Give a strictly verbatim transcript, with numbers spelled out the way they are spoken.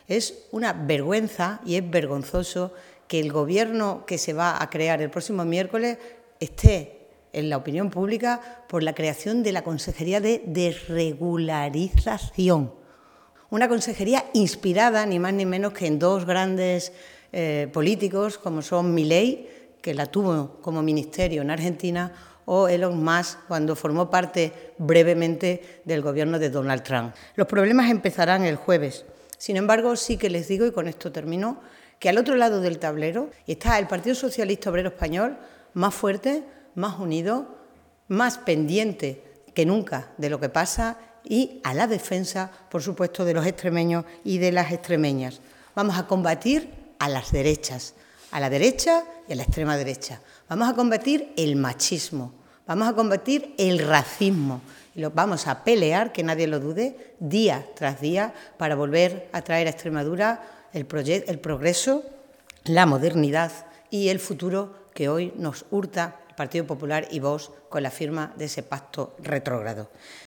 Es una vergüenza y es vergonzoso que el Gobierno que se va a crear el próximo miércoles esté en la opinión pública por la creación de la Consejería de Desregularización. Una consejería inspirada ni más ni menos que en dos grandes eh, políticos como son Milei, que la tuvo como ministerio en Argentina, o Elon Musk cuando formó parte brevemente del gobierno de Donald Trump. Los problemas empezarán el jueves. Sin embargo, sí que les digo, y con esto termino, que al otro lado del tablero está el Partido Socialista Obrero Español más fuerte, más unido, más pendiente que nunca de lo que pasa y a la defensa, por supuesto, de los extremeños y de las extremeñas. Vamos a combatir a las derechas, a la derecha y a la extrema derecha. Vamos a combatir el machismo, vamos a combatir el racismo y lo vamos a pelear, que nadie lo dude, día tras día para volver a traer a Extremadura el, el progreso, la modernidad y el futuro que hoy nos hurta el Partido Popular y Vox con la firma de ese pacto retrógrado.